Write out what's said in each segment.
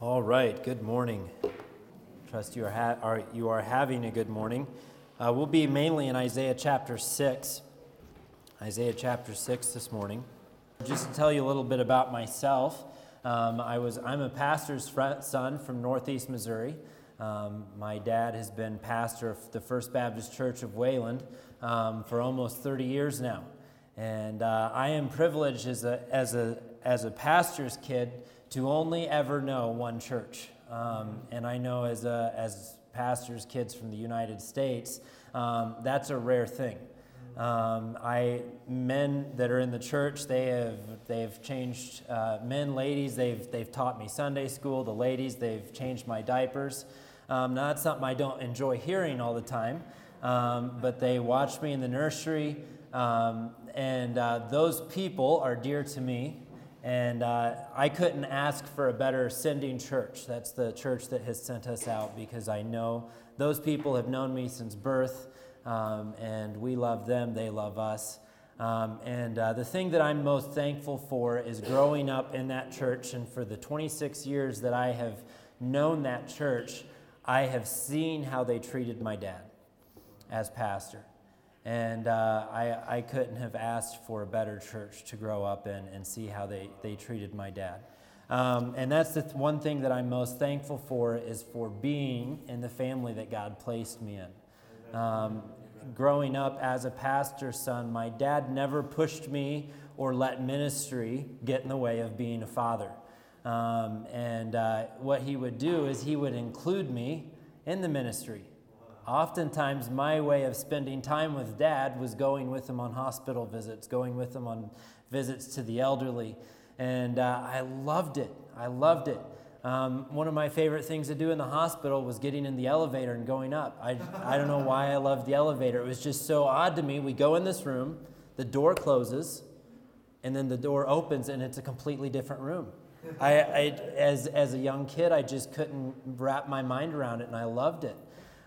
All right, good morning. Trust you are having a good morning. We'll be mainly in Isaiah chapter 6. Isaiah chapter 6 this morning. Just to tell you a little bit about myself, I'm a pastor's son from Northeast Missouri. My dad has been pastor of the First Baptist Church of Wayland for almost 30 years now. And I am privileged as a pastor's kid to only ever know one church. And I know as pastors' kids from the United States, that's a rare thing. Men that are in the church, they've changed, men, ladies, they've taught me Sunday school. The ladies, they've changed my diapers. Now that's something I don't enjoy hearing all the time, but they watch me in the nursery, and those people are dear to me. And I couldn't ask for a better sending church. That's the church that has sent us out, because I know those people have known me since birth, and we love them, they love us. And the thing that I'm most thankful for is growing up in that church, and for the 26 years that I have known that church, I have seen how they treated my dad as pastor. And I couldn't have asked for a better church to grow up in and see how they treated my dad. And that's the one thing that I'm most thankful for, is for being in the family that God placed me in. Growing up as a pastor's son, my dad never pushed me or let ministry get in the way of being a father. And what he would do is he would include me in the ministry. Oftentimes, my way of spending time with Dad was going with him on hospital visits, going with him on visits to the elderly, and I loved it. One of my favorite things to do in the hospital was getting in the elevator and going up. I don't know why I loved the elevator. It was just so odd to me. We go in this room, the door closes, and then the door opens, and it's a completely different room. As a young kid, I just couldn't wrap my mind around it, and I loved it.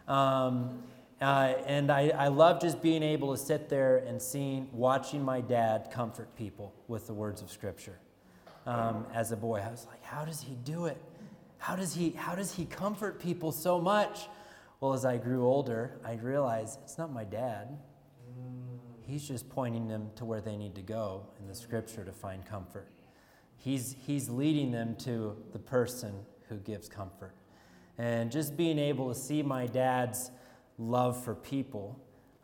And I love just being able to sit there and watching my dad comfort people with the words of Scripture. As a boy, I was like, how does he do it? How does he comfort people so much? Well, as I grew older, I realized it's not my dad. He's just pointing them to where they need to go in the Scripture to find comfort. He's leading them to the person who gives comfort. And just being able to see my dad's love for people.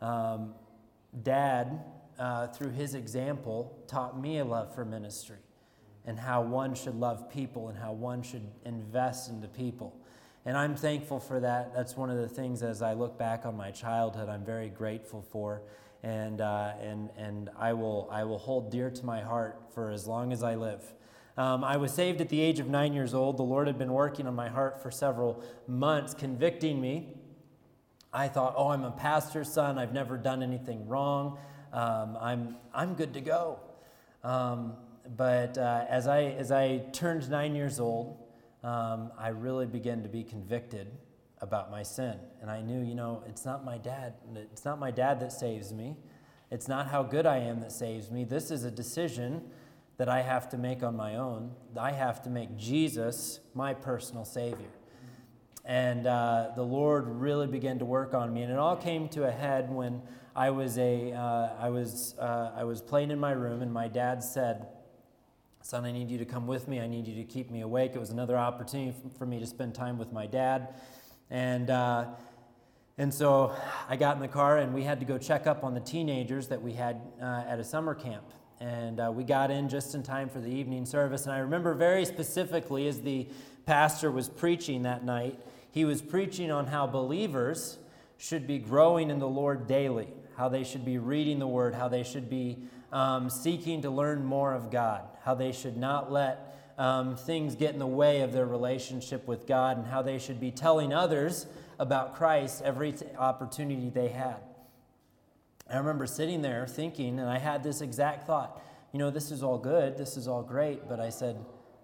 Dad, through his example, taught me a love for ministry and how one should love people and how one should invest into people. And I'm thankful for that. That's one of the things, as I look back on my childhood, I'm very grateful for. And I will hold dear to my heart for as long as I live. I was saved at the age of 9 years old. The Lord had been working on my heart for several months, convicting me. I thought, I'm a pastor's son. I've never done anything wrong. I'm good to go. But as I turned 9 years old, I really began to be convicted about my sin. And I knew, it's not my dad. It's not my dad that saves me. It's not how good I am that saves me. This is a decision that I have to make on my own. I have to make Jesus my personal Savior. And the Lord really began to work on me, and it all came to a head when I was playing in my room, and my dad said, "Son, I need you to come with me. I need you to keep me awake." It was another opportunity for me to spend time with my dad, and so I got in the car, and we had to go check up on the teenagers that we had at a summer camp. And we got in just in time for the evening service. And I remember very specifically, as the pastor was preaching that night, he was preaching on how believers should be growing in the Lord daily, how they should be reading the Word, how they should be seeking to learn more of God, how they should not let things get in the way of their relationship with God, and how they should be telling others about Christ every opportunity they had. I remember sitting there thinking, and I had this exact thought, this is all good, this is all great, but I said,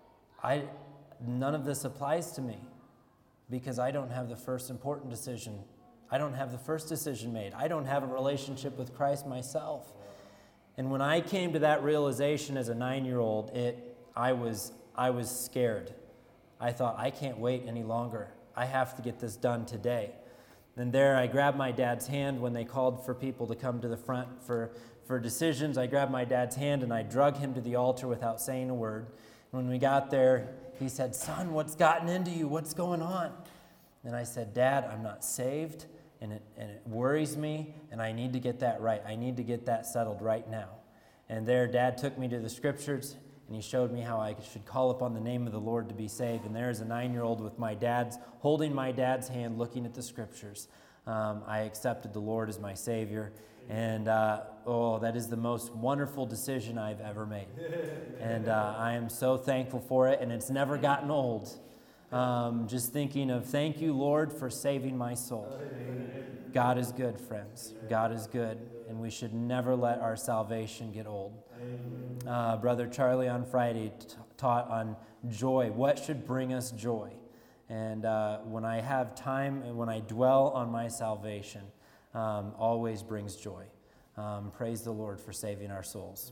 none of this applies to me, because I don't have the first important decision. I don't have the first decision made. I don't have a relationship with Christ myself. And when I came to that realization as a 9-year-old, I was scared. I thought, I can't wait any longer. I have to get this done today. And there I grabbed my dad's hand when they called for people to come to the front for decisions. I grabbed my dad's hand and I drug him to the altar without saying a word. When we got there, he said, "Son, what's gotten into you? What's going on?" And I said, "Dad, I'm not saved, and it worries me, and I need to get that right. I need to get that settled right now." And there, Dad took me to the scriptures, and he showed me how I should call upon the name of the Lord to be saved. And there is a 9-year-old with holding my dad's hand, looking at the scriptures. I accepted the Lord as my Savior. And, that is the most wonderful decision I've ever made. And I am so thankful for it, and it's never gotten old. Just thinking of, thank you, Lord, for saving my soul. God is good, friends. God is good, and we should never let our salvation get old. Brother Charlie on Friday taught on joy. What should bring us joy? And when I have time and when I dwell on my salvation, always brings joy. Praise the Lord for saving our souls.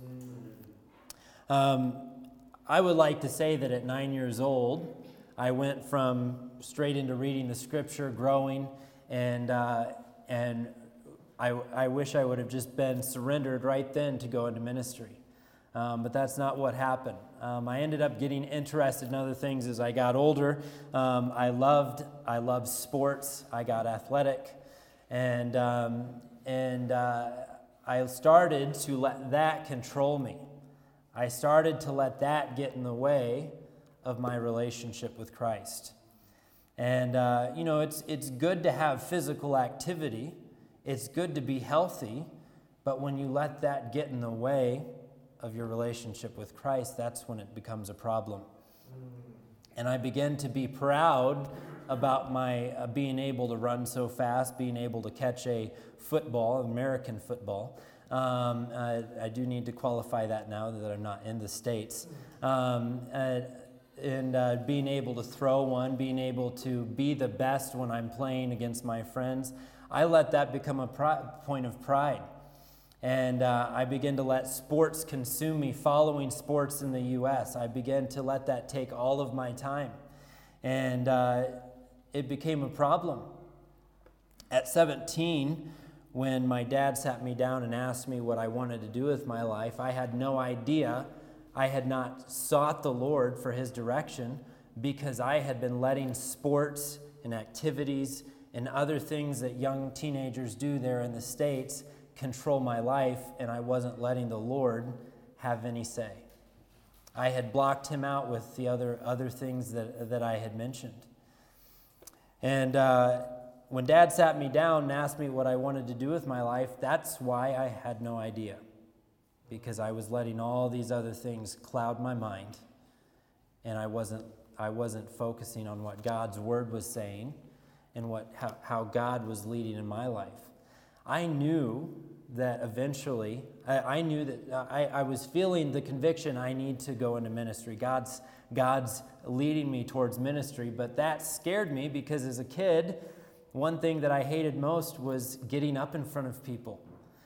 I would like to say that at 9 years old, I went from straight into reading the scripture, growing, and I wish I would have just been surrendered right then to go into ministry. But that's not what happened. I ended up getting interested in other things as I got older. I loved sports. I got athletic. And I started to let that control me. I started to let that get in the way of my relationship with Christ. And, it's good to have physical activity. It's good to be healthy. But when you let that get in the way of your relationship with Christ, that's when it becomes a problem. And I began to be proud about my being able to run so fast, being able to catch a football, American football. I do need to qualify that now that I'm not in the States. And being able to throw one, being able to be the best when I'm playing against my friends, I let that become a point of pride. And I began to let sports consume me, following sports in the U.S. I began to let that take all of my time. And it became a problem. At 17, when my dad sat me down and asked me what I wanted to do with my life, I had no idea. I had not sought the Lord for his direction because I had been letting sports and activities and other things that young teenagers do there in the States control my life, and I wasn't letting the Lord have any say. I had blocked him out with the other things that I had mentioned. And when Dad sat me down and asked me what I wanted to do with my life, that's why I had no idea, because I was letting all these other things cloud my mind, and I wasn't focusing on what God's Word was saying and how God was leading in my life. I knew that eventually, I knew that I was feeling the conviction I need to go into ministry. God's leading me towards ministry, but that scared me because as a kid, one thing that I hated most was getting up in front of people.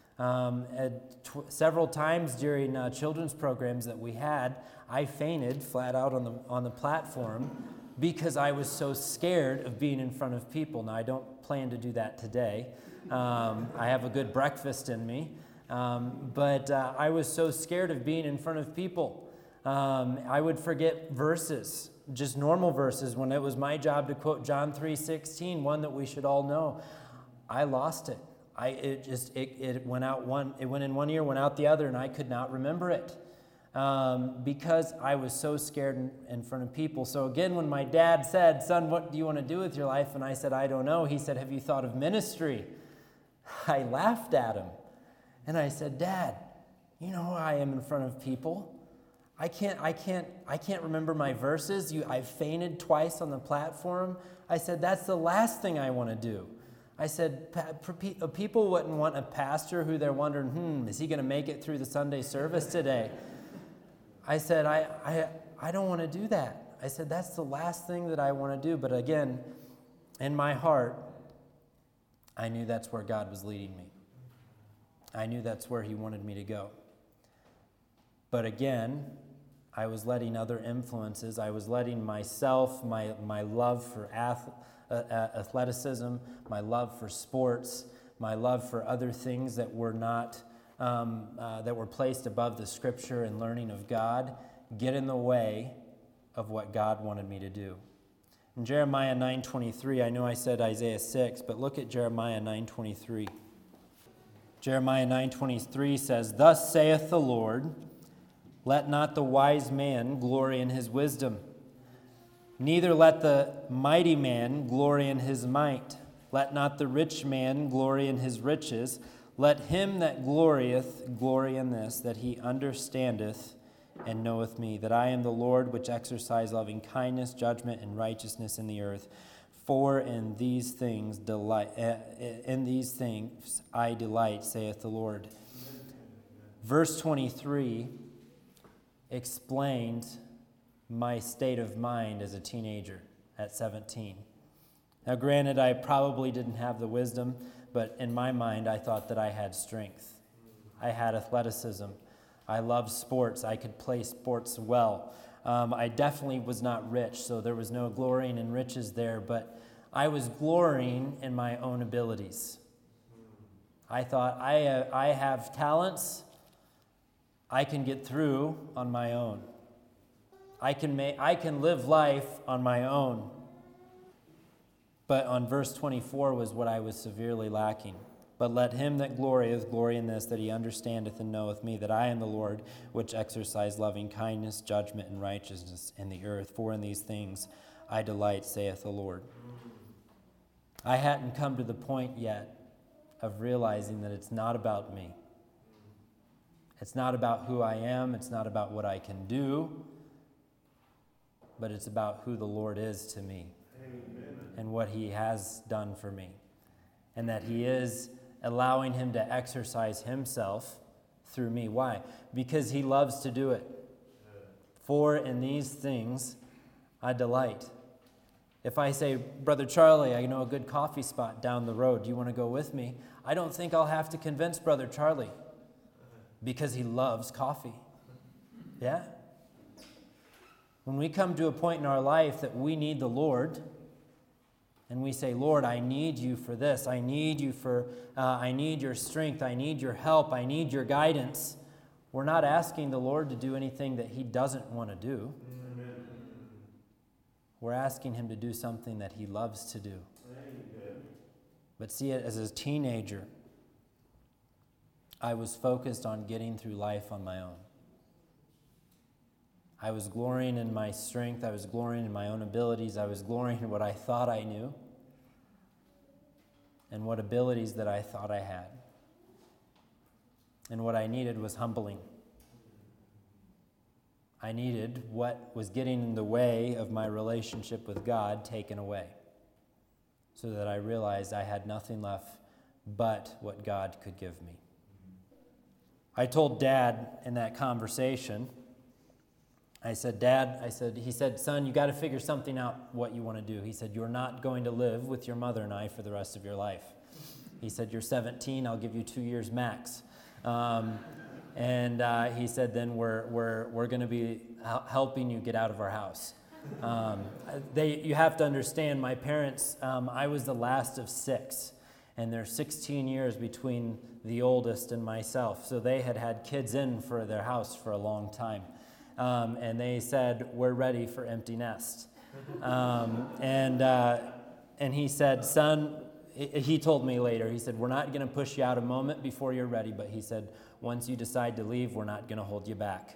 Several times during children's programs that we had, I fainted flat out on the platform because I was so scared of being in front of people. Now, I don't plan to do that today. I have a good breakfast in me, but I was so scared of being in front of people. I would forget verses, just normal verses, when it was my job to quote John 3:16, one that we should all know. I lost it. It went out it went in one ear, went out the other, and I could not remember it because I was so scared in front of people. So again, when my dad said, "Son, what do you want to do with your life?" and I said, "I don't know," he said, "Have you thought of ministry?" I laughed at him, and I said, "Dad, you know how I am in front of people. I can't remember my verses. I fainted twice on the platform." I said, "That's the last thing I want to do." I said, "People wouldn't want a pastor who they're wondering, is he going to make it through the Sunday service today?" I said, I don't want to do that. I said, that's the last thing that I want to do. But again, in my heart, I knew that's where God was leading me. I knew that's where he wanted me to go. But again, I was letting other influences, I was letting myself, my love for athleticism, my love for sports, my love for other things that were not, that were placed above the Scripture and learning of God, get in the way of what God wanted me to do. In Jeremiah 9:23, I know I said Isaiah 6, but look at Jeremiah 9:23. Jeremiah 9:23 says, "Thus saith the Lord, let not the wise man glory in his wisdom, neither let the mighty man glory in his might. Let not the rich man glory in his riches. Let him that glorieth glory in this, that he understandeth and knoweth me, that I am the Lord which exercise loving kindness, judgment, and righteousness in the earth. For in these things I delight, saith the Lord." Verse 23 explained my state of mind as a teenager at 17. Now, granted, I probably didn't have the wisdom, but in my mind, I thought that I had strength. I had athleticism. I loved sports. I could play sports well. I definitely was not rich, so there was no glorying in riches there, but I was glorying in my own abilities. I thought, I have talents. I can get through on my own. I can live life on my own. But on verse 24 was what I was severely lacking. "But let him that glorieth glory in this, that he understandeth and knoweth me, that I am the Lord, which exercise loving kindness, judgment, and righteousness in the earth. For in these things I delight, saith the Lord." I hadn't come to the point yet of realizing that it's not about me. It's not about who I am. It's not about what I can do. But it's about who the Lord is to me. Amen. And what he has done for me. And that he is allowing him to exercise himself through me. Why? Because he loves to do it. "For in these things I delight." If I say, "Brother Charlie, I know a good coffee spot down the road. Do you want to go with me?" I don't think I'll have to convince Brother Charlie, because he loves coffee. Yeah? When we come to a point in our life that we need the Lord, and we say, "Lord, I need you for this. I need you for, I need your strength. I need your help. I need your guidance." We're not asking the Lord to do anything that he doesn't want to do. Amen. We're asking him to do something that he loves to do. Amen. But see, as a teenager, I was focused on getting through life on my own. I was glorying in my strength. I was glorying in my own abilities. I was glorying in what I thought I knew and what abilities that I thought I had. And what I needed was humbling. I needed what was getting in the way of my relationship with God taken away, so that I realized I had nothing left but what God could give me. I told Dad in that conversation, I said, "Dad," he said, "Son, you got to figure something out what you want to do." He said, "You're not going to live with your mother and I for the rest of your life." He said, "You're 17, I'll give you 2 years max." He said, "Then we're going to be helping you get out of our house." You have to understand, my parents, I was the last of 6, and there's 16 years between the oldest and myself. So they had kids in for their house for a long time. And they said, "We're ready for empty nest." And he said, "Son," he told me later, he said, "We're not going to push you out a moment before you're ready." But he said, "Once you decide to leave, we're not going to hold you back."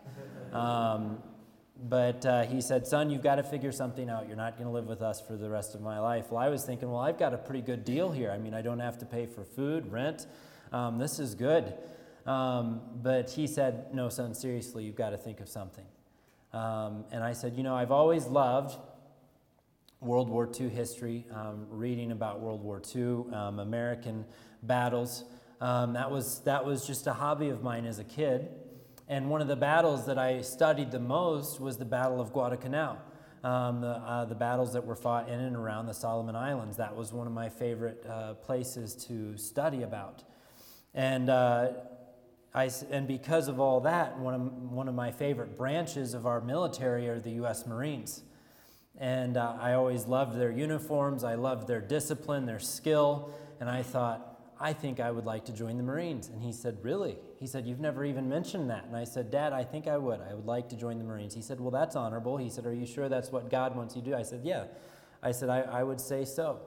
He said, "Son, you've got to figure something out. You're not going to live with us for the rest of my life." Well, I was thinking, well, I've got a pretty good deal here. I mean, I don't have to pay for food, rent. This is good. But he said, "No, son, seriously, you've got to think of something." And I said, "I've always loved World War II history, reading about World War II, American battles. That was just a hobby of mine as a kid. And one of the battles that I studied the most was the Battle of Guadalcanal, the battles that were fought in and around the Solomon Islands. That was one of my favorite places to study about. And And because of all that, one of my favorite branches of our military are the U.S. Marines. And I always loved their uniforms. I loved their discipline, their skill. And I thought, I think I would like to join the Marines. And he said, really? He said, you've never even mentioned that. And I said, Dad, I think I would. I would like to join the Marines. He said, well, that's honorable. He said, are you sure that's what God wants you to do? I said, yeah. I said, I would say so.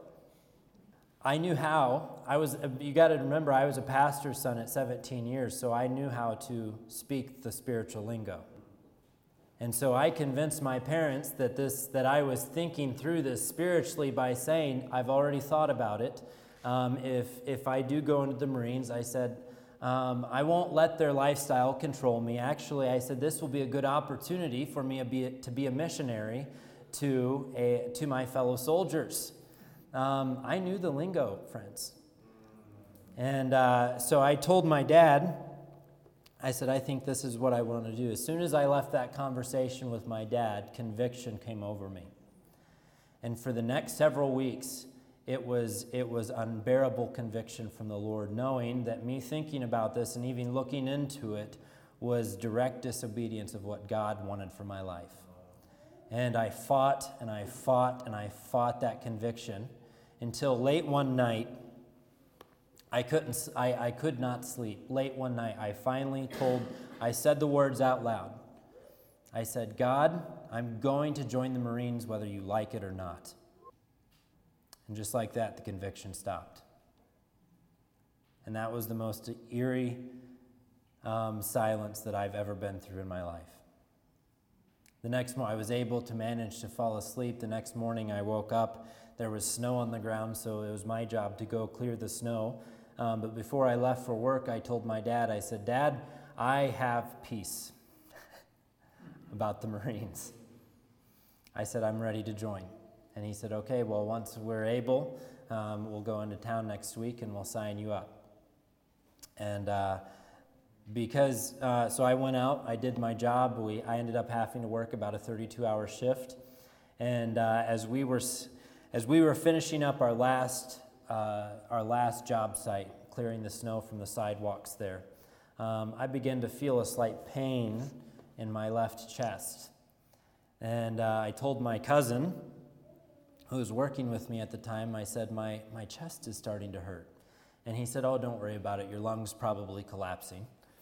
I knew how. You got to remember, I was a pastor's son at 17 years, so I knew how to speak the spiritual lingo. And so I convinced my parents that I was thinking through this spiritually by saying, I've already thought about it. If I do go into the Marines, I said, I won't let their lifestyle control me. Actually, I said, this will be a good opportunity for me to be a missionary to my fellow soldiers. I knew the lingo, friends. And so I told my dad, I said, I think this is what I want to do. As soon as I left that conversation with my dad, conviction came over me. And for the next several weeks, it was unbearable conviction from the Lord, knowing that me thinking about this and even looking into it was direct disobedience of what God wanted for my life. And I fought and I fought and I fought that conviction until late one night, I could not sleep. Late one night, I said the words out loud. I said, God, I'm going to join the Marines whether you like it or not. And just like that, the conviction stopped. And that was the most eerie silence that I've ever been through in my life. The next morning, I was able to manage to fall asleep. The next morning, I woke up. There was snow on the ground, so it was my job to go clear the snow. But before I left for work, I told my dad, I said, Dad, I have peace about the Marines. I said, I'm ready to join. And he said, okay, well, once we're able, we'll go into town next week and we'll sign you up. And so I went out, I did my job. I ended up having to work about a 32-hour shift. And as we were finishing up our last job site, clearing the snow from the sidewalks there, I began to feel a slight pain in my left chest. And I told my cousin, who was working with me at the time, I said, my chest is starting to hurt. And he said, oh, don't worry about it. Your lungs probably collapsing.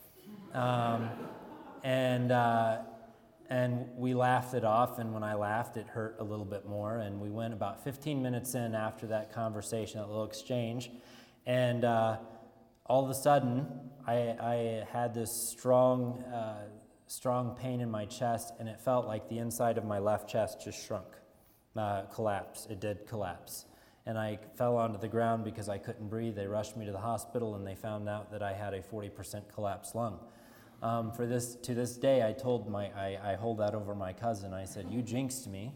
And we laughed it off, and when I laughed, it hurt a little bit more. And we went about 15 minutes in after that conversation, that little exchange, and all of a sudden, I had this strong pain in my chest, and it felt like the inside of my left chest just shrunk, collapsed. It did collapse. And I fell onto the ground because I couldn't breathe. They rushed me to the hospital, and they found out that I had a 40% collapsed lung. To this day, I hold that over my cousin. I said, you jinxed me.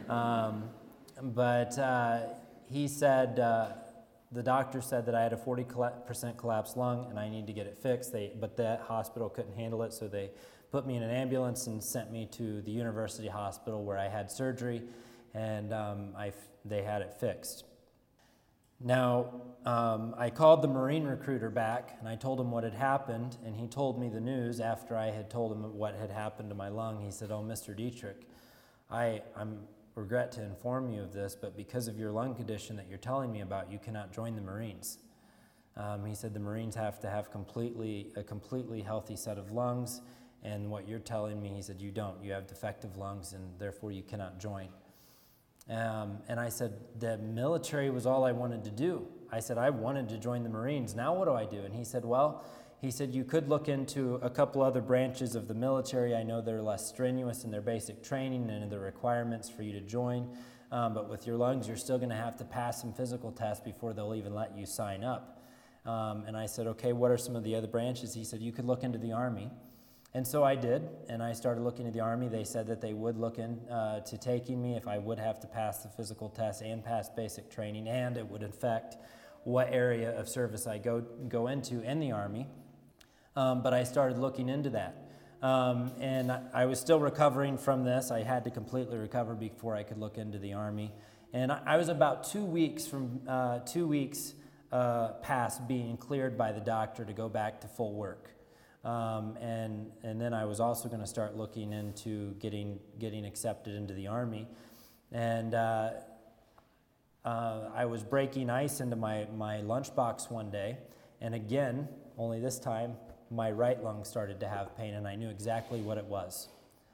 But he said, the doctor said that I had a 40% collapsed lung and I need to get it fixed. But that hospital couldn't handle it, so they put me in an ambulance and sent me to the university hospital where I had surgery, and they had it fixed. Now, I called the Marine recruiter back, and I told him what had happened, and he told me the news after I had told him what had happened to my lung. He said, oh, Mr. Dietrich, I regret to inform you of this, but because of your lung condition that you're telling me about, you cannot join the Marines. He said the Marines have to have a completely healthy set of lungs, and what you're telling me, he said, you don't. You have defective lungs, and therefore you cannot join. And I said, the military was all I wanted to do. I said, I wanted to join the Marines. Now what do I do? And he said, you could look into a couple other branches of the military. I know they're less strenuous in their basic training and in the requirements for you to join. But with your lungs, you're still going to have to pass some physical tests before they'll even let you sign up. And I said, okay, what are some of the other branches? He said, you could look into the Army. And so I did, and I started looking at the Army. They said that they would look into taking me if I would have to pass the physical test and pass basic training, and it would affect what area of service I go into in the Army. But I started looking into that. And I was still recovering from this. I had to completely recover before I could look into the Army. And I was about 2 weeks past being cleared by the doctor to go back to full work. And then I was also going to start looking into getting accepted into the Army. And I was breaking ice into my lunchbox one day, and again, only this time, my right lung started to have pain, and I knew exactly what it was.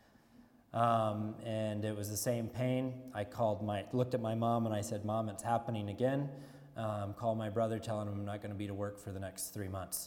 And it was the same pain. I looked at my mom, and I said, "Mom, it's happening again." Called my brother, telling him I'm not going to be to work for the next 3 months.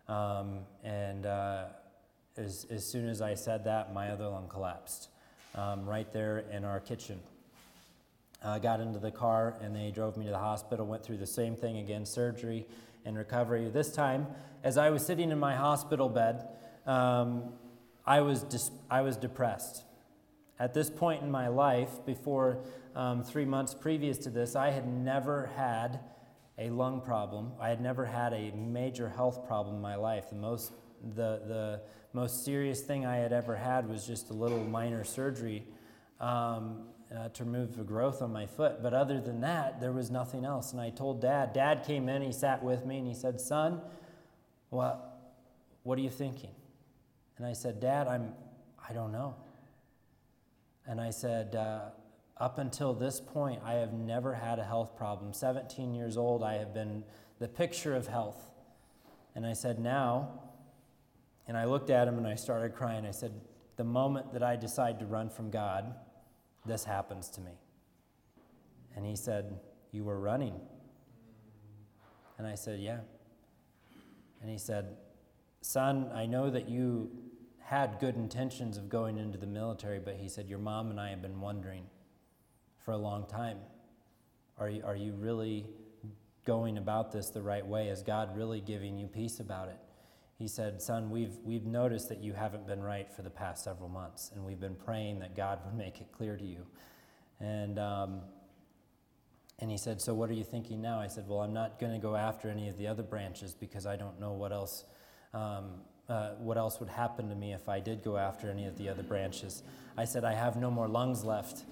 As soon as I said that, my other lung collapsed right there in our kitchen. I got into the car, and they drove me to the hospital, went through the same thing again, surgery and recovery. This time, as I was sitting in my hospital bed, I was depressed. At this point in my life, before 3 months previous to this, I had never had a lung problem. I had never had a major health problem in my life. The most serious thing I had ever had was just a little minor surgery to remove the growth on my foot. But other than that, there was nothing else. And I told Dad. Dad came in, he sat with me, and he said, "Son, what are you thinking?" And I said, "Dad, I don't know." And I said, up until this point, I have never had a health problem. 17 years old, I have been the picture of health. And I said, now, and I looked at him and I started crying. I said, the moment that I decide to run from God, this happens to me. And he said, "You were running?" And I said, "Yeah." And he said, "Son, I know that you had good intentions of going into the military," but he said, "Your mom and I have been wondering for a long time, are you really going about this the right way? Is God really giving you peace about it?" He said, "Son, we've noticed that you haven't been right for the past several months, and we've been praying that God would make it clear to you." And he said, "So what are you thinking now?" I said, "Well, I'm not going to go after any of the other branches because I don't know what else would happen to me if I did go after any of the other branches." I said, "I have no more lungs left."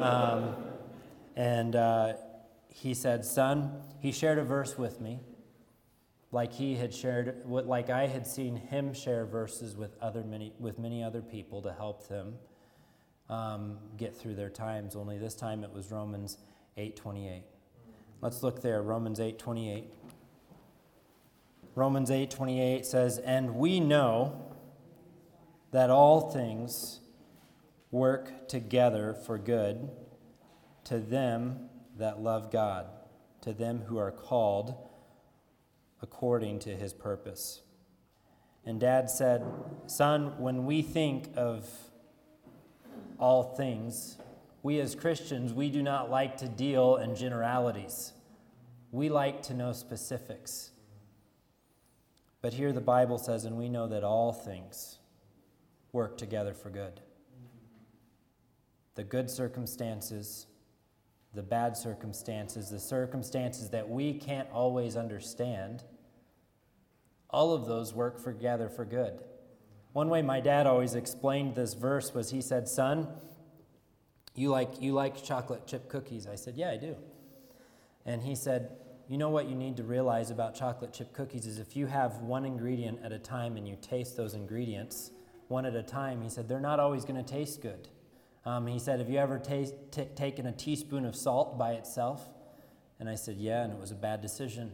He said, "Son," he shared a verse with me, like I had seen him share verses with many other people to help them get through their times. Only this time it was Romans 8:28. Let's look there, Romans 8:28. Romans 8:28 says, "And we know that all things work together for good to them that love God, to them who are called according to his purpose." And Dad said, "Son, when we think of all things, we as Christians, we do not like to deal in generalities. We like to know specifics. But here the Bible says, and we know that all things work together for good. The good circumstances, the bad circumstances, the circumstances that we can't always understand, all of those work together for good." One way my dad always explained this verse was he said, "Son, you like chocolate chip cookies?" I said, "Yeah, I do." And he said, "You know what you need to realize about chocolate chip cookies is if you have one ingredient at a time and you taste those ingredients one at a time," he said, "they're not always going to taste good." He said, "Have you ever taken a teaspoon of salt by itself?" And I said, "Yeah, and it was a bad decision."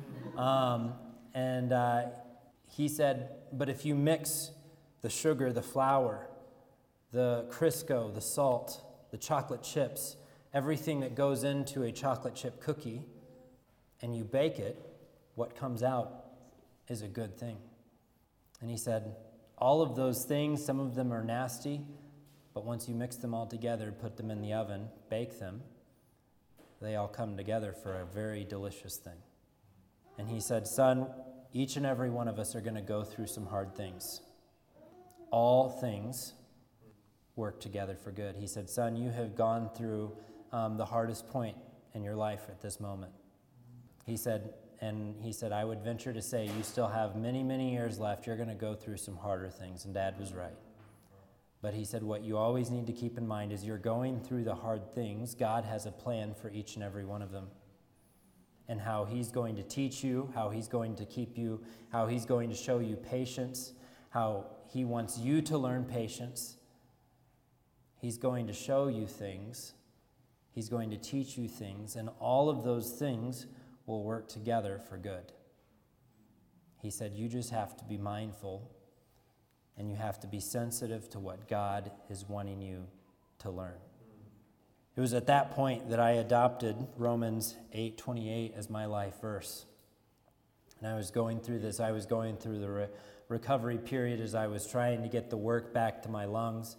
He said, "But if you mix the sugar, the flour, the Crisco, the salt, the chocolate chips, everything that goes into a chocolate chip cookie, and you bake it, what comes out is a good thing." And he said, all of those things, some of them are nasty, but once you mix them all together, put them in the oven, bake them, they all come together for a very delicious thing. And he said, "Son, each and every one of us are going to go through some hard things. All things work together for good." He said, "Son, you have gone through the hardest point in your life at this moment." He said, "I would venture to say you still have many, many years left. You're going to go through some harder things." And Dad was right. But he said, what you always need to keep in mind is you're going through the hard things. God has a plan for each and every one of them. And how he's going to teach you, how he's going to keep you, how he's going to show you patience, how he wants you to learn patience. He's going to show you things. He's going to teach you things, and all of those things will work together for good. He said, you just have to be mindful, and you have to be sensitive to what God is wanting you to learn. It was at that point that I adopted Romans 8:28 as my life verse. And I was going through this. I was going through the recovery period as I was trying to get the work back to my lungs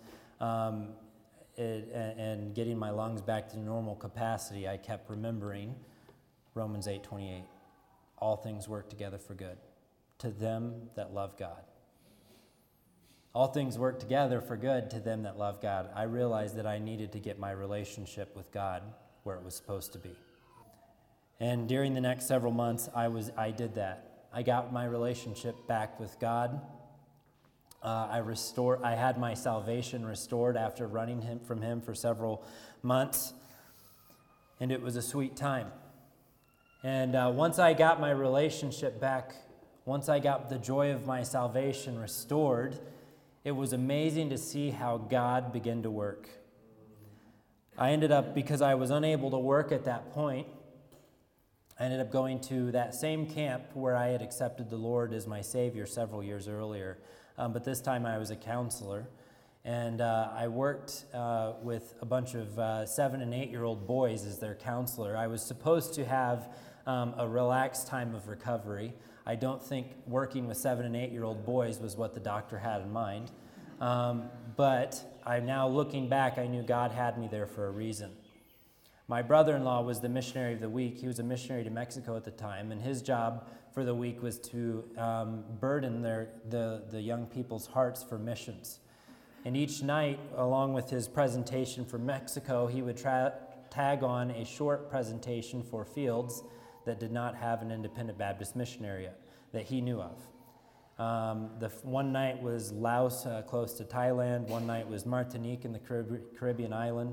and getting my lungs back to normal capacity. I kept remembering Romans 8:28. All things work together for good to them that love God. All things work together for good to them that love God. I realized that I needed to get my relationship with God where it was supposed to be. And during the next several months, I did that. I got my relationship back with God. I had my salvation restored after running from Him for several months, and it was a sweet time. And once I got my relationship back, once I got the joy of my salvation restored, it was amazing to see how God began to work. I ended up, because I was unable to work at that point, I ended up going to that same camp where I had accepted the Lord as my Savior several years earlier. But this time I was a counselor. And I worked with a bunch of 7 and 8-year-old boys as their counselor. I was supposed to have a relaxed time of recovery. I don't think working with 7 and 8-year-old boys was what the doctor had in mind. But I'm now looking back, I knew God had me there for a reason. My brother-in-law was the missionary of the week. He was a missionary to Mexico at the time, and his job for the week was to burden the young people's hearts for missions. And each night, along with his presentation for Mexico, he would tag on a short presentation for fields that did not have an independent Baptist missionary that he knew of. One night was Laos, close to Thailand. One night was Martinique in the Caribbean island.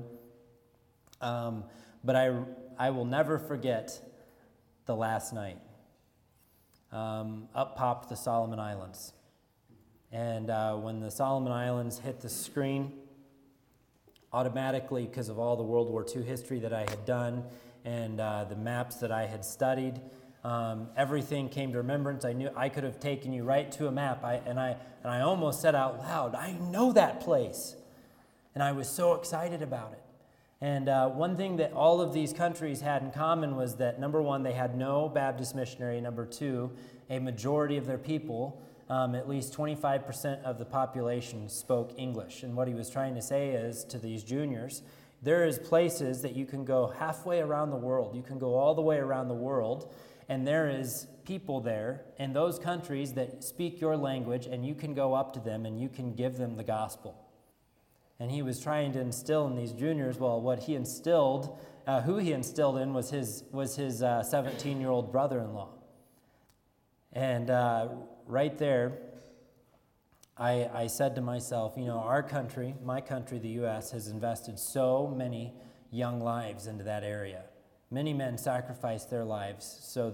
But I will never forget the last night. Up popped the Solomon Islands. And when the Solomon Islands hit the screen, automatically, because of all the World War II history that I had done and the maps that I had studied, everything came to remembrance. I knew I could have taken you right to a map. And I almost said out loud, I know that place. And I was so excited about it. And one thing that all of these countries had in common was that, number one, they had no Baptist missionary. Number two, a majority of their people, at least 25% of the population, spoke English. And what he was trying to say is to these juniors, there is places that you can go halfway around the world. You can go all the way around the world, and there is people there in those countries that speak your language, and you can go up to them and you can give them the gospel. And he was trying to instill in these juniors, well, what he instilled, who he instilled in was his 17-year-old brother-in-law. And right there, I said to myself, our country, my country, the U.S., has invested so many young lives into that area. Many men sacrificed their lives so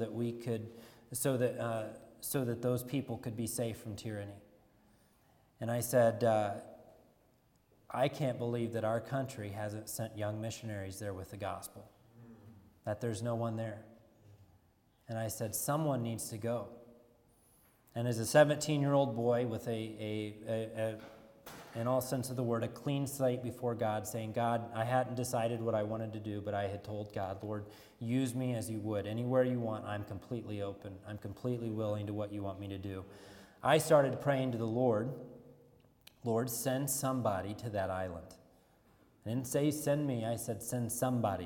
that those people could be safe from tyranny. And I said, I can't believe that our country hasn't sent young missionaries there with the gospel, that there's no one there. And I said, someone needs to go. And as a 17-year-old boy with in all sense of the word, a clean slate before God, saying, God, I hadn't decided what I wanted to do, but I had told God, Lord, use me as you would. Anywhere you want, I'm completely open. I'm completely willing to what you want me to do. I started praying to the Lord, Lord, send somebody to that island. I didn't say send me, I said send somebody.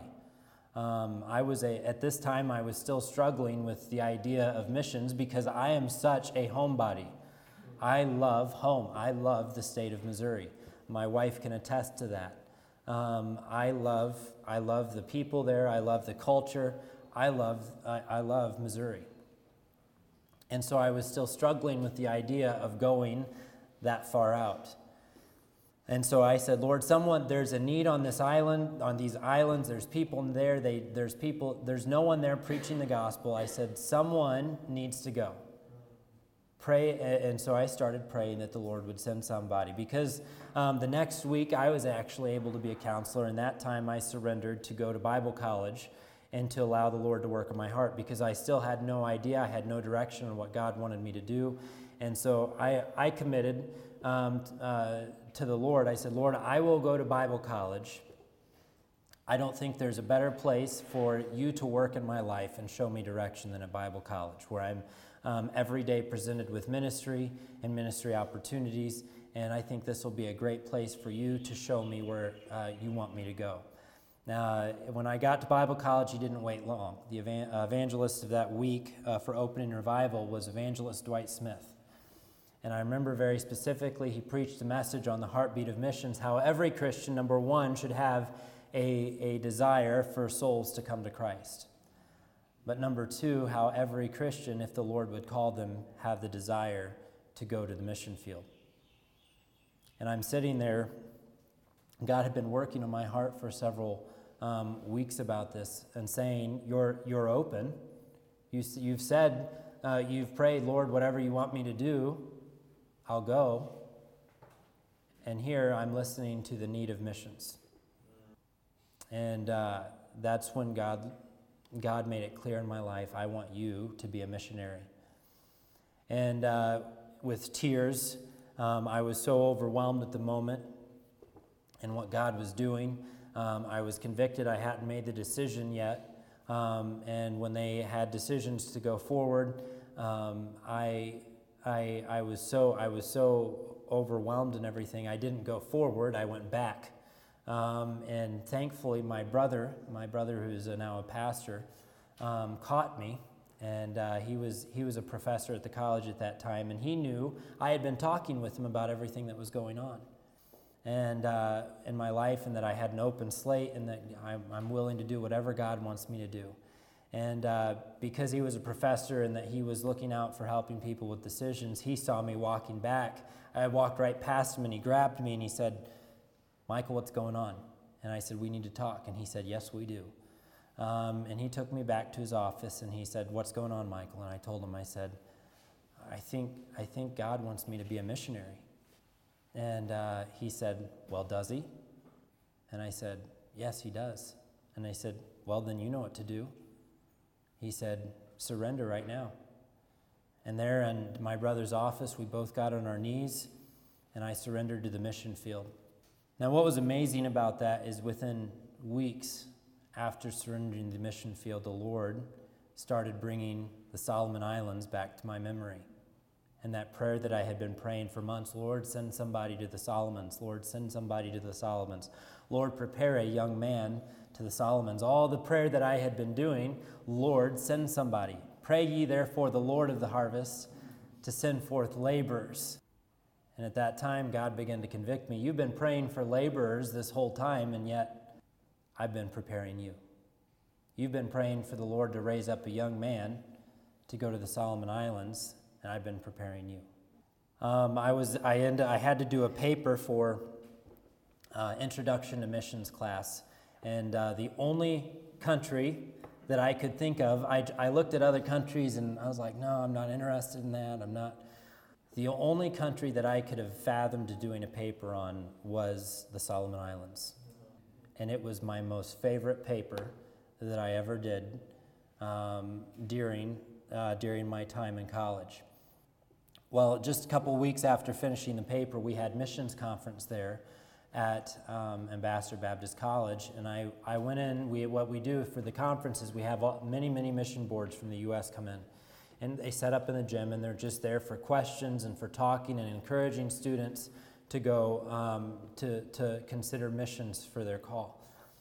At this time, I was still struggling with the idea of missions because I am such a homebody. I love home. I love the state of Missouri. My wife can attest to that. I love the people there. I love the culture. I love Missouri. And so I was still struggling with the idea of going that far out. And so I said, Lord, there's a need on this island, on these islands, there's people there, there's no one there preaching the gospel. I said, someone needs to go. and so I started praying that the Lord would send somebody, because the next week I was actually able to be a counselor, and that time I surrendered to go to Bible college and to allow the Lord to work in my heart, because I still had no idea, I had no direction on what God wanted me to do. And so I committed to the Lord. I said, Lord, I will go to Bible college. I don't think there's a better place for you to work in my life and show me direction than a Bible college, where I'm every day presented with ministry and ministry opportunities, and I think this will be a great place for you to show me where you want me to go. Now, when I got to Bible college, he didn't wait long. The evangelist of that week for opening revival was evangelist Dwight Smith. And I remember very specifically, he preached a message on the heartbeat of missions, how every Christian, number one, should have a desire for souls to come to Christ. But number two, how every Christian, if the Lord would call them, have the desire to go to the mission field. And I'm sitting there. God had been working on my heart for several weeks about this and saying, you're open. You've said, you've prayed, Lord, whatever you want me to do, I'll go. And here I'm listening to the need of missions. And that's when God made it clear in my life, I want you to be a missionary. And with tears, I was so overwhelmed at the moment and what God was doing. I was convicted. I hadn't made the decision yet. And when they had decisions to go forward, I was so overwhelmed and everything. I didn't go forward. I went back. And thankfully, my brother who's now a pastor, caught me. And he was a professor at the college at that time, and he knew I had been talking with him about everything that was going on, and in my life, and that I had an open slate, and that I'm willing to do whatever God wants me to do. And because he was a professor and that he was looking out for helping people with decisions, he saw me walking back. I walked right past him, and he grabbed me, and he said, Michael, what's going on? And I said, we need to talk. And he said, yes, we do. And he took me back to his office, and he said, what's going on, Michael? And I told him, I said, I think God wants me to be a missionary. And he said, well, does he? And I said, yes, he does. And I said, well, then you know what to do. He said, surrender right now. And there in my brother's office, we both got on our knees, and I surrendered to the mission field. Now, what was amazing about that is within weeks after surrendering to the mission field, the Lord started bringing the Solomon Islands back to my memory. And that prayer that I had been praying for months, Lord, send somebody to the Solomons. Lord, send somebody to the Solomons. Lord, prepare a young man to the Solomons. All the prayer that I had been doing, Lord, send somebody. Pray ye therefore the Lord of the harvest to send forth laborers. And at that time, God began to convict me. You've been praying for laborers this whole time, and yet I've been preparing you. You've been praying for the Lord to raise up a young man to go to the Solomon Islands, and I've been preparing you. I had to do a paper for Introduction to Missions class, and the only country that I could think of, I looked at other countries, and I was like, no, I'm not interested in that. The only country that I could have fathomed doing a paper on was the Solomon Islands. And it was my most favorite paper that I ever did during my time in college. Well, just a couple weeks after finishing the paper, we had missions conference there at Ambassador Baptist College. And I went in. What we do for the conference is we have many mission boards from the U.S. come in. And they set up in the gym, and they're just there for questions and for talking and encouraging students to go to consider missions for their call.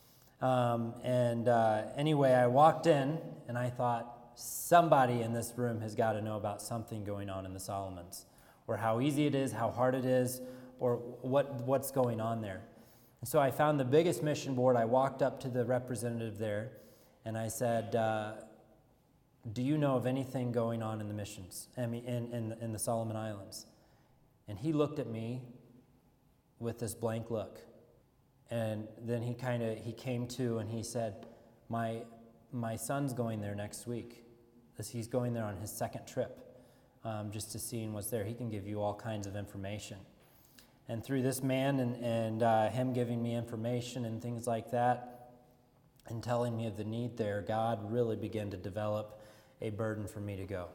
Anyway, I walked in, and I thought, somebody in this room has got to know about something going on in the Solomons, or how easy it is, how hard it is, or what's going on there. And so I found the biggest mission board. I walked up to the representative there, and I said, do you know of anything going on in the missions, in the Solomon Islands? And he looked at me with this blank look. And then he came to, and he said, my son's going there next week. He's going there on his second trip. just to seeing what's there. He can give you all kinds of information. And through this man and him giving me information and things like that and telling me of the need there, God really began to develop a burden for me to go.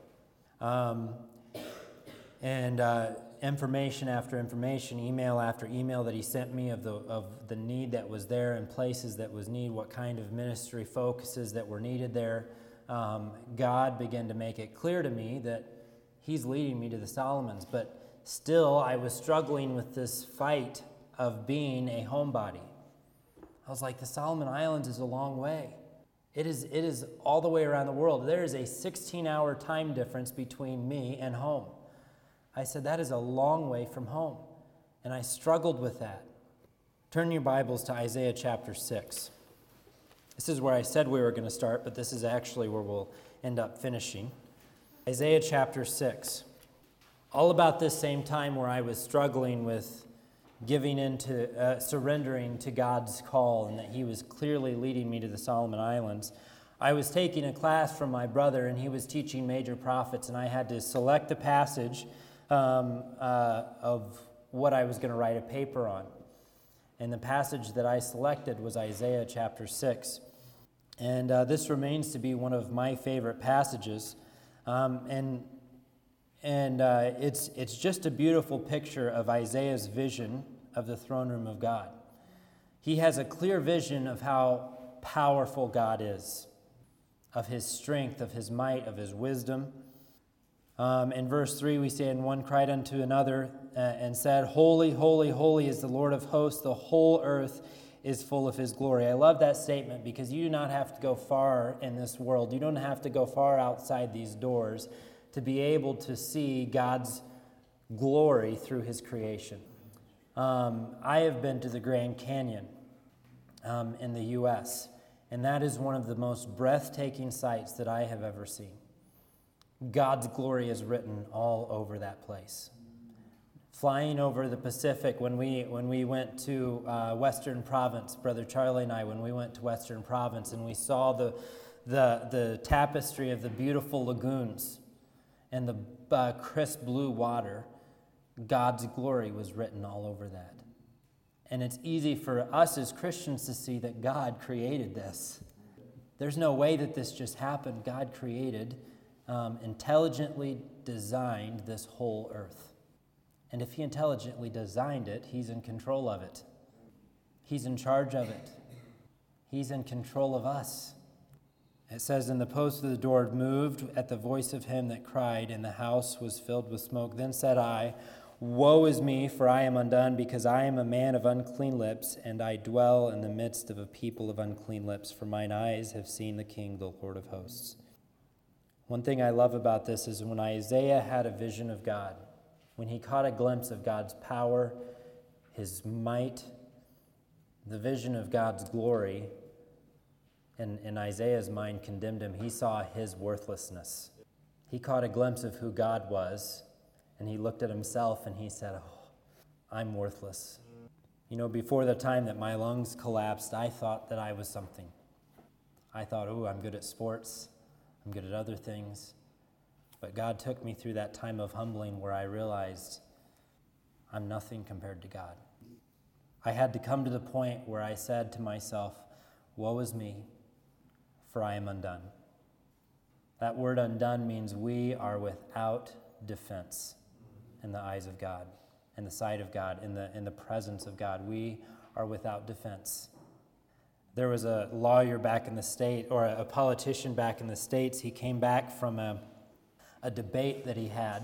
Information after information, email after email that he sent me of the need that was there and places that was need, what kind of ministry focuses that were needed there. God began to make it clear to me that he's leading me to the Solomons, but still I was struggling with this fight of being a homebody. I was like, the Solomon Islands is a long way. It is all the way around the world. There is a 16-hour time difference between me and home. I said, that is a long way from home. And I struggled with that. Turn your Bibles to Isaiah chapter 6. This is where I said we were going to start, but this is actually where we'll end up finishing. Isaiah chapter 6. All about this same time where I was struggling with giving into, surrendering to God's call, and that he was clearly leading me to the Solomon Islands. I was taking a class from my brother, and he was teaching major prophets, and I had to select a passage of what I was going to write a paper on. And the passage that I selected was Isaiah chapter 6. And this remains to be one of my favorite passages. It's just a beautiful picture of Isaiah's vision of the throne room of God. He has a clear vision of how powerful God is, of his strength, of his might, of his wisdom. In verse 3 we say, and one cried unto another and said, Holy, holy, holy is the Lord of hosts. The whole earth is full of his glory. I love that statement because you do not have to go far in this world. You don't have to go far outside these doors to be able to see God's glory through his creation. I have been to the Grand Canyon in the U.S., and that is one of the most breathtaking sights that I have ever seen. God's glory is written all over that place. Flying over the Pacific, when we went to Western Province, Brother Charlie and I, when we went to Western Province, and we saw the tapestry of the beautiful lagoons and the crisp blue water, God's glory was written all over that. And it's easy for us as Christians to see that God created this. There's no way that this just happened. God created, intelligently designed this whole earth. And if he intelligently designed it, he's in control of it. He's in charge of it. He's in control of us. It says, and the post of the door moved at the voice of him that cried, and the house was filled with smoke. Then said I, Woe is me, for I am undone, because I am a man of unclean lips, and I dwell in the midst of a people of unclean lips, for mine eyes have seen the King, the Lord of hosts. One thing I love about this is when Isaiah had a vision of God, when he caught a glimpse of God's power, his might, the vision of God's glory, and Isaiah's mind condemned him. He saw his worthlessness. He caught a glimpse of who God was, and he looked at himself and he said, oh, I'm worthless. You know, before the time that my lungs collapsed, I thought that I was something. I thought, oh, I'm good at sports. I'm good at other things. But God took me through that time of humbling where I realized I'm nothing compared to God. I had to come to the point where I said to myself, woe is me, for I am undone. That word undone means we are without defense in the eyes of God, in the sight of God, in the presence of God. We are without defense. There was a lawyer back in the state, or a politician back in the States. He came back from a debate that he had,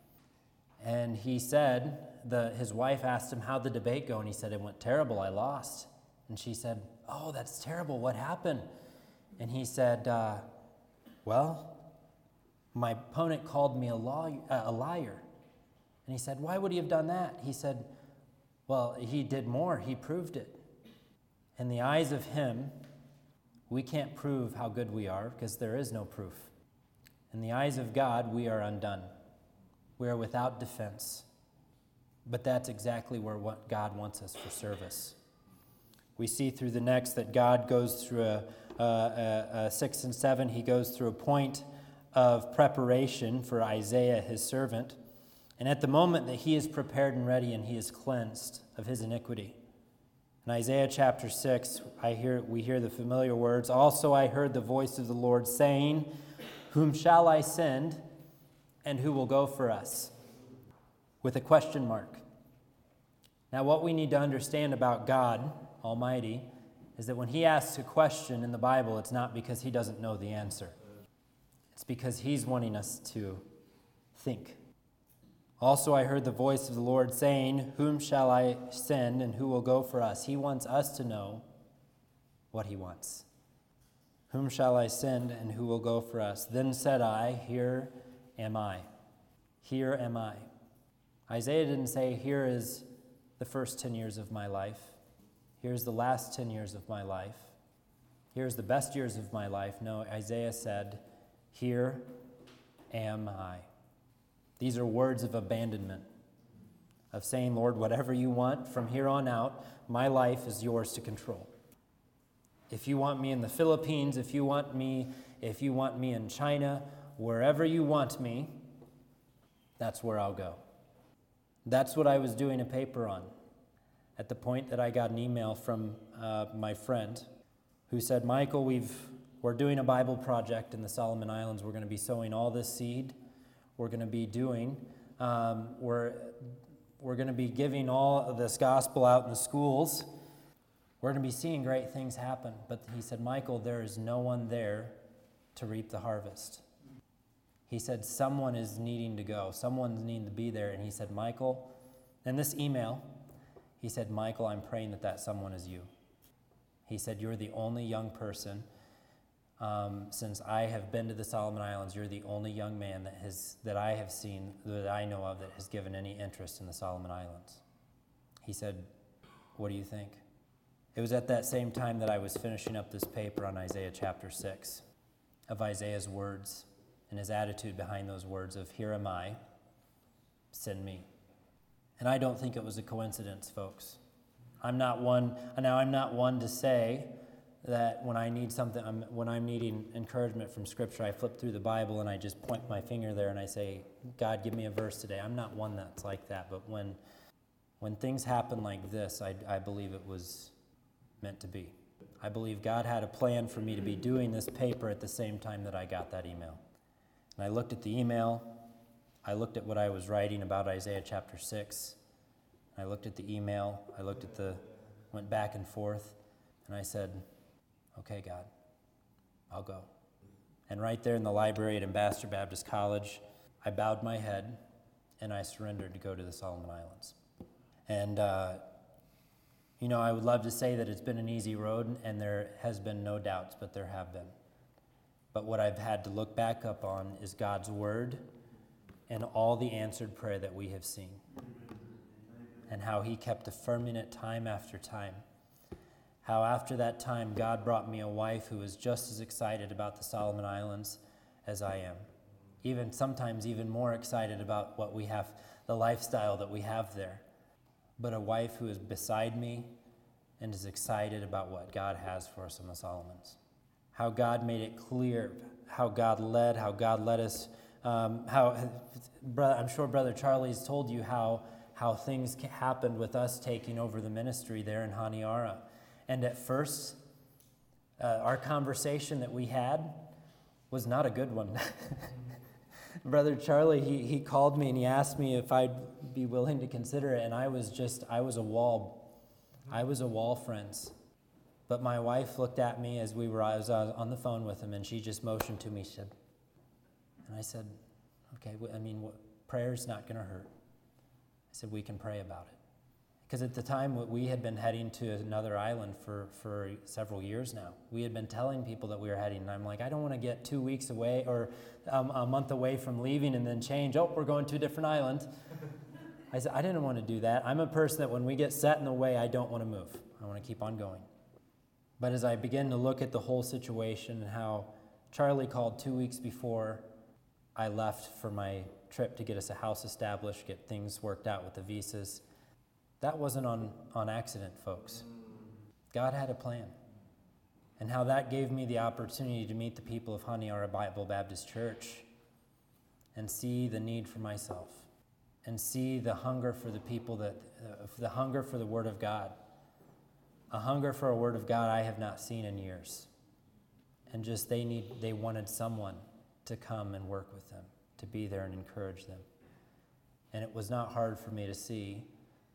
and he said, his wife asked him, how'd the debate go? And he said, it went terrible, I lost. And she said, oh, that's terrible, what happened? And he said, well, my opponent called me a liar. And he said, why would he have done that? He said, well, he did more, he proved it. In the eyes of him, we can't prove how good we are because there is no proof. In the eyes of God, we are undone. We are without defense. But that's exactly what God wants us for service. We see through the next that God goes through a 6 and 7, he goes through a point of preparation for Isaiah, his servant, and at the moment that he is prepared and ready and he is cleansed of his iniquity. In Isaiah chapter 6, we hear the familiar words, "Also I heard the voice of the Lord saying, 'Whom shall I send, and who will go for us?'" With a question mark. Now, what we need to understand about God Almighty is that when he asks a question in the Bible, it's not because he doesn't know the answer. It's because he's wanting us to think. "Also I heard the voice of the Lord saying, 'Whom shall I send, and who will go for us?'" He wants us to know what he wants. "Whom shall I send, and who will go for us? Then said I, Here am I. Here am I." Isaiah didn't say, "Here is the first 10 years of my life. Here's the last 10 years of my life. Here's the best years of my life." No, Isaiah said, "Here am I." These are words of abandonment, of saying, "Lord, whatever you want from here on out, my life is yours to control. If you want me in the Philippines, if you want me in China, wherever you want me, that's where I'll go." That's what I was doing a paper on at the point that I got an email from my friend who said, "Michael, we're doing a Bible project in the Solomon Islands. We're going to be sowing all this seed. We're going to be we're going to be giving all of this gospel out in the schools. We're going to be seeing great things happen." But he said, "Michael, there is no one there to reap the harvest." He said, "Someone is needing to go. Someone's needing to be there." And he said, "Michael," in this email, he said, "Michael, I'm praying that someone is you." He said, "You're the only young person, since I have been to the Solomon Islands, you're the only young man that I have seen, that I know of, that has given any interest in the Solomon Islands." He said, "What do you think?" It was at that same time that I was finishing up this paper on Isaiah chapter 6, of Isaiah's words and his attitude behind those words of, "Here am I, send me." And I don't think it was a coincidence, folks. I'm not one to say that when I need something, when I'm needing encouragement from Scripture, I flip through the Bible and I just point my finger there and I say, "God, give me a verse today." I'm not one that's like that. But when things happen like this, I believe it was meant to be. I believe God had a plan for me to be doing this paper at the same time that I got that email. And I looked at the email. I looked at what I was writing about Isaiah chapter 6. I looked at the email. Went back and forth. And I said, "Okay, God, I'll go." And right there in the library at Ambassador Baptist College, I bowed my head and I surrendered to go to the Solomon Islands. And, I would love to say that it's been an easy road and there has been no doubts, but there have been. But what I've had to look back up on is God's word and all the answered prayer that we have seen, and how he kept affirming it time after time. How after that time, God brought me a wife who was just as excited about the Solomon Islands as I am. Sometimes even more excited about what we have, the lifestyle that we have there. But a wife who is beside me and is excited about what God has for us in the Solomons. How God made it clear, how God led us, I'm sure Brother Charlie's told you how things happened with us taking over the ministry there in Honiara. And at first, our conversation that we had was not a good one. Brother Charlie, he called me and he asked me if I'd be willing to consider it, and I was a wall. I was a wall, friends. But my wife looked at me as I was on the phone with him, and she just motioned to me. And I said, "Okay, prayer's not going to hurt." I said, "We can pray about it." Because at the time, we had been heading to another island for several years now. We had been telling people that we were heading, and I'm like, I don't want to get 2 weeks away or a month away from leaving and then change. "Oh, we're going to a different island." I said, I didn't want to do that. I'm a person that when we get set in the way, I don't want to move. I want to keep on going. But as I began to look at the whole situation and how Charlie called 2 weeks before I left for my trip to get us a house established, get things worked out with the visas, that wasn't on accident, folks. God had a plan. and how that gave me the opportunity to meet the people of Haniara Bible Baptist Church and see the need for myself and see the hunger for the people, the hunger for the Word of God, a hunger for a Word of God I have not seen in years. And just they wanted someone to come and work with them, to be there and encourage them. And it was not hard for me to see.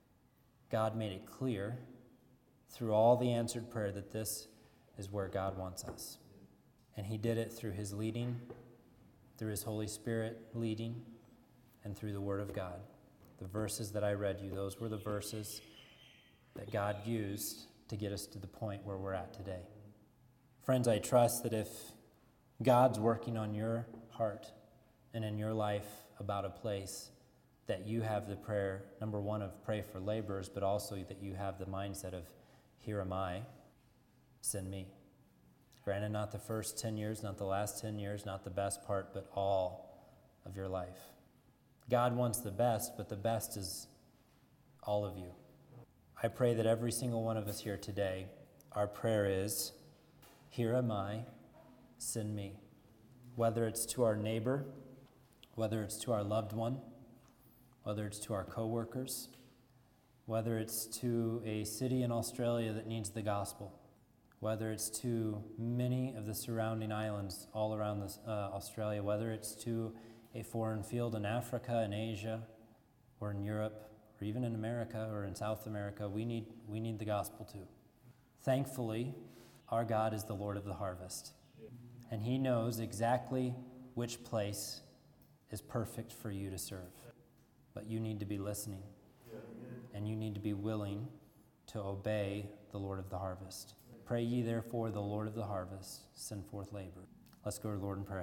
God made it clear through all the answered prayer that this is where God wants us. And he did it through his leading, through his Holy Spirit leading, and through the Word of God. The verses that I read you, those were the verses that God used to get us to the point where we're at today. Friends, I trust that if God's working on your heart and in your life about a place, that you have the prayer, number one, of pray for laborers, but also that you have the mindset of, here am I, send me. Granted, not the first 10 years, not the last 10 years, not the best part, but all of your life. God wants the best, but the best is all of you. I pray that every single one of us here today, our prayer is, here am I, send me. Whether it's to our neighbor, whether it's to our loved one, whether it's to our coworkers, whether it's to a city in Australia that needs the gospel, whether it's to many of the surrounding islands all around Australia, whether it's to a foreign field in Africa, in Asia, or in Europe, or even in America or in South America, we need the gospel too. Thankfully, our God is the Lord of the harvest, and he knows exactly which place is perfect for you to serve. But you need to be listening, and you need to be willing to obey the Lord of the harvest. Pray ye therefore the Lord of the harvest, send forth labor. Let's go to the Lord in prayer.